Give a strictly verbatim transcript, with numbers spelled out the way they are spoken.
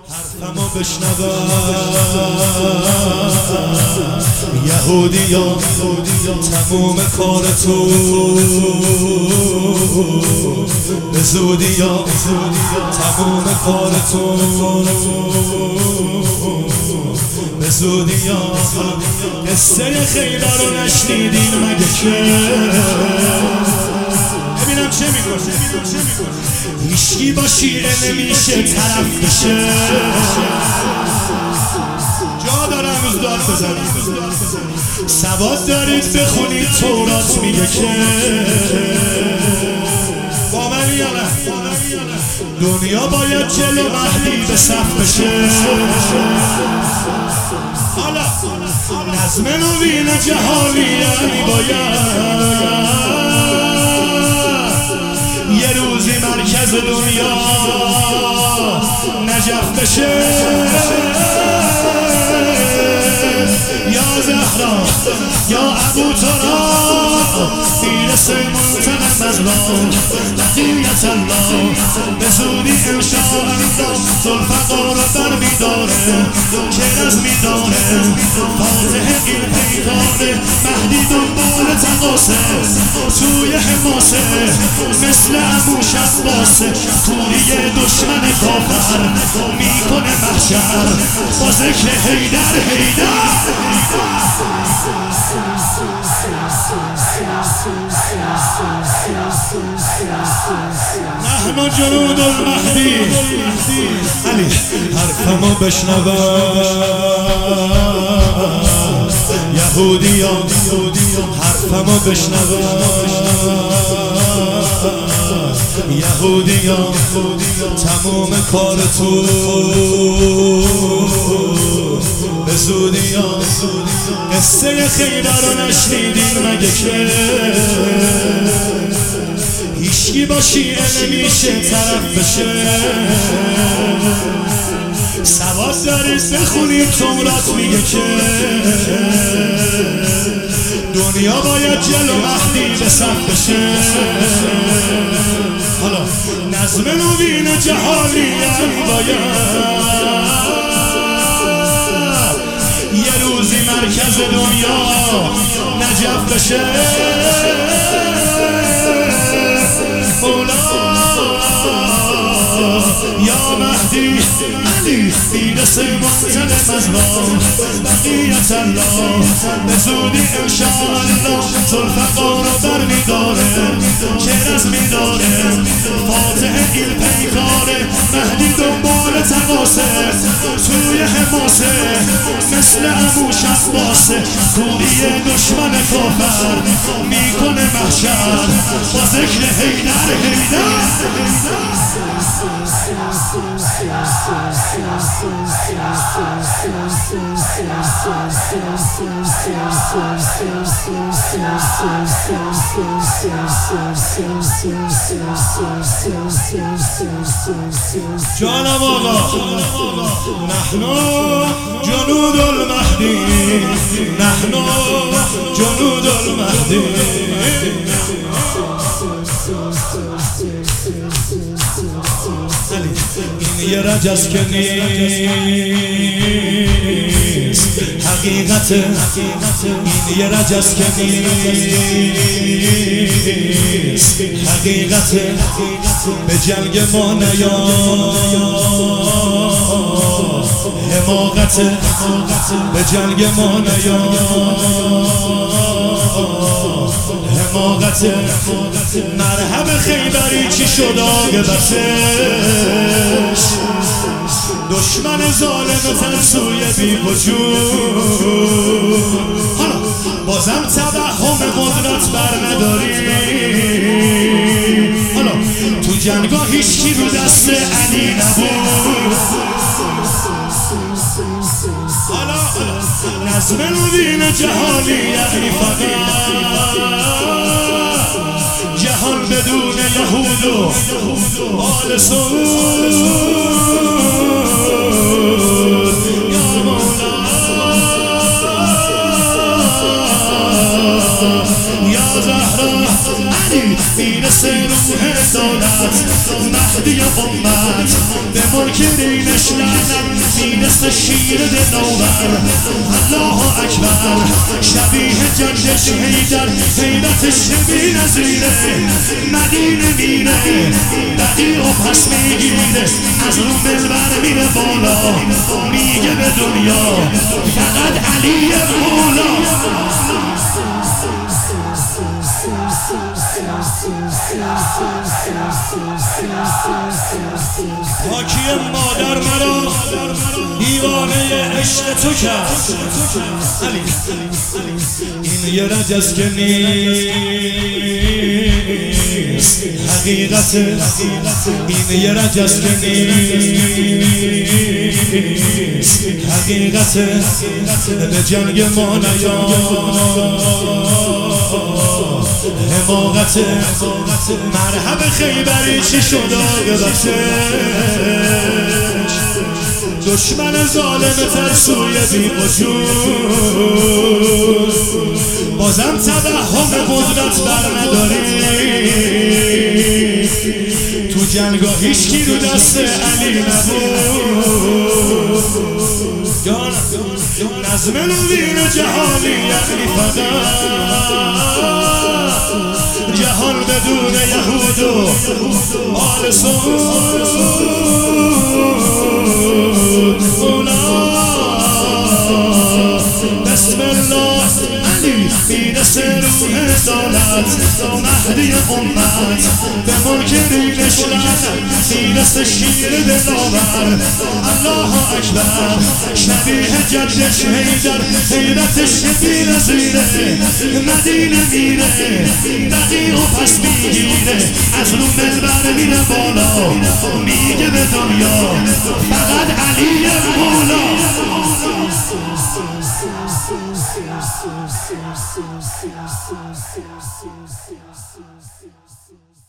حرفمو بشنون یهودیا تموم کار تو به زودیا تموم کار تو به زودیا. قصه خیبر رو نشنیدین مگه که؟ ببینم چه میکنه. هیچکی با شیعه نمیشه طرف بشه. جا دارم روز داد بزنید. سواد دارید بخونید تورات میگه که با من یا نه دنیا باید جلو مهدی به صف بشه. حالا نظم نوین جهانی باید یه روزی مرکز دنیا نجف بشه. یا زهرا یا ابو تراب میرسه منتقم از ما بقیت الله به زودی انشاءالله ذوالفقار بر میداره که از میداره فاتح این پیکاره مهدی دنبال تقاسه توی حماسه مثل عموش عباسه کوری دشمن کافر میکنه محشر با ذکر حیدر حیدر. نحن جنود المهدی علی حرفمو بشنون یهودیا حرفمو بشنون یهودیا تموم کار تو به زودیا. قصه خیبر رو نشنیدین مگه که؟ هیچکی با شیعه نمیشه طرف بشه. سواد دارید بخونید تورات میگه که دنیا باید جلو مهدی به صف بشه. حالا نظم نوین جهانی باید یه روزی مرکز دنیا نجف بشه. یا مهدی علی میرسه منتقم از ما بقیت الله به زودی انشاءالله ذوالفقار رو بر میداره که از میداره فاتح این پیکاره مهدی دنبال تقاسه توی حماسه مثل عموش عباسه کوری دشمن کافر میکنه محشر با ذکر حیدر حیدر. جانم آقا نحن جنود المهدی نحن جنود المهدی. این یه رجز که نیست حقیقت این یه رجز که نیست حقیقت به جنگ ما نیا حماقت به جنگ ما نیا حماقت. مرحب خیبری چی شد آگه بسش دشمن ظالم ترسوی بی وجود. حالا بازم توهم قدرت بر نداری. حالا تو جنگا هیچکی رو دست علی نبود. حالا نظم نوین جهانی یعنی فقط جهان بدون یهود و آل سعود. یا مولا یا زهرا علی میرسه روح دولت مهدی امت به ملک دین گرینش لعنت میرسه شیر دلاور الله اکبر شبیه جدش حیدر حیرتش بی نظیره مدینه میره بدی و پس میگیره از رو منبر میره بالا میگه به دنیا فقط علی مولا پاکی مادر مرا دیوانه عشق تو کرد علی این یه رجز که نیست حقیقت این یه رجز که نیست حقیقت به جنگ ما نیاد حماقت مرحب خیبری چی شد آقه بخشش دشمن ظالم ترسوی بی وجود بازم توهم قدرت بر نداری تو جنگا هیچکی رو دست علی نبود نظم نوین جهانی یعنی فقط جهان بدون یهود و آل سعود بسم الله علی میرسه روح عدالت مهدی امت به منکرینش لعنت میرسه شیر دلاور الله اکبر شبیه جدش حیدر حیرتش بی نظیره مدینه میره بدی و پس میگیره از رو منبر میره بالا میگه به دنیا فقط علی مولا